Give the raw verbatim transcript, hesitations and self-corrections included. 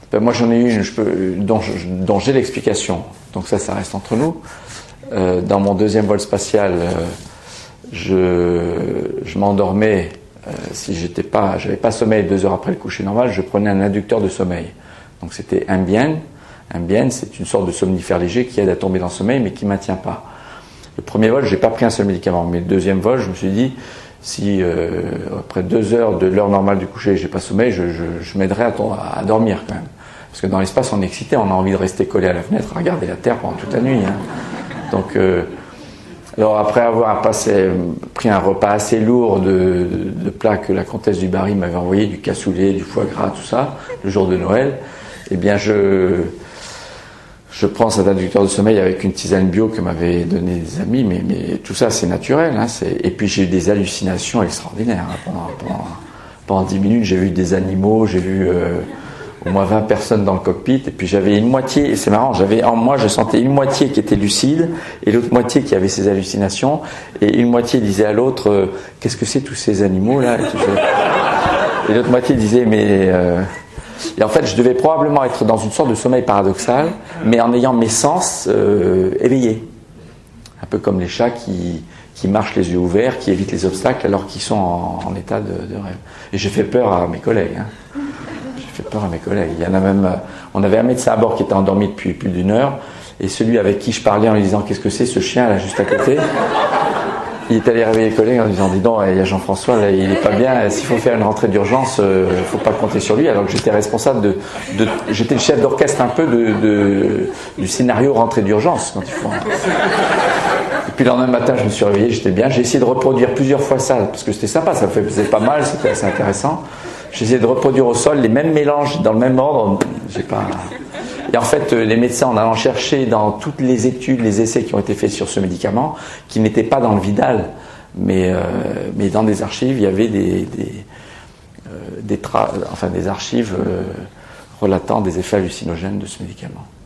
Ben moi j'en ai une je peux, dont, dont j'ai l'explication, donc ça ça reste entre nous. Euh, dans mon deuxième vol spatial, euh, je, je m'endormais, euh, si j'étais pas, j'avais pas sommeil deux heures après le coucher normal, je prenais un inducteur de sommeil. Donc c'était Ambien. Ambien, c'est une sorte de somnifère léger qui aide à tomber dans le sommeil mais qui ne maintient pas. Le premier vol, j'ai pas pris un seul médicament, mais le deuxième vol, je me suis dit, si euh, après deux heures de l'heure normale du coucher, j'ai pas sommeil, je, je, je m'aiderais à, à dormir quand même. Parce que dans l'espace, on est excité, on a envie de rester collé à la fenêtre, à regarder la Terre pendant toute la nuit. Hein. Donc, euh, alors après avoir passé, pris un repas assez lourd de, de, de plats que la comtesse du Barry m'avait envoyé, du cassoulet, du foie gras, tout ça, le jour de Noël, eh bien je, je prends cet inducteur de sommeil avec une tisane bio que m'avaient donné des amis, mais, mais tout ça c'est naturel. Hein, c'est... Et puis j'ai eu des hallucinations extraordinaires. Hein, pendant, pendant, pendant dix minutes, j'ai vu des animaux, j'ai vu... Euh, au moins vingt personnes dans le cockpit, et puis j'avais une moitié, et c'est marrant, j'avais en moi je sentais une moitié qui était lucide, et l'autre moitié qui avait ses hallucinations, et une moitié disait à l'autre euh, qu'est-ce que c'est tous ces animaux là, et, tout ça. Et l'autre moitié disait mais euh... et en fait je devais probablement être dans une sorte de sommeil paradoxal, mais en ayant mes sens euh, éveillés, un peu comme les chats qui qui marchent les yeux ouverts, qui évitent les obstacles alors qu'ils sont en, en état de, de rêve. Et j'ai fait peur à mes collègues. Hein. J'ai fait peur à mes collègues. Il y en a même, on avait un médecin à bord qui était endormi depuis plus d'une heure, et celui avec qui je parlais en lui disant qu'est-ce que c'est ce chien là juste à côté, il est allé réveiller les collègues en disant dis donc il y a Jean-François là, il est pas bien, s'il faut faire une rentrée d'urgence, euh, faut pas compter sur lui, alors que j'étais responsable de, de j'étais le chef d'orchestre un peu de, de du scénario rentrée d'urgence quand il faut. Et puis le lendemain matin je me suis réveillé, j'étais bien, j'ai essayé de reproduire plusieurs fois ça parce que c'était sympa, ça me faisait pas mal, c'était assez intéressant. J'ai essayé de reproduire au sol les mêmes mélanges dans le même ordre, j'ai pas. Et en fait, les médecins, en allant chercher dans toutes les études, les essais qui ont été faits sur ce médicament, qui n'étaient pas dans le Vidal, mais, euh, mais dans des archives, il y avait des, des, euh, des, tra- enfin, des archives euh, relatant des effets hallucinogènes de ce médicament.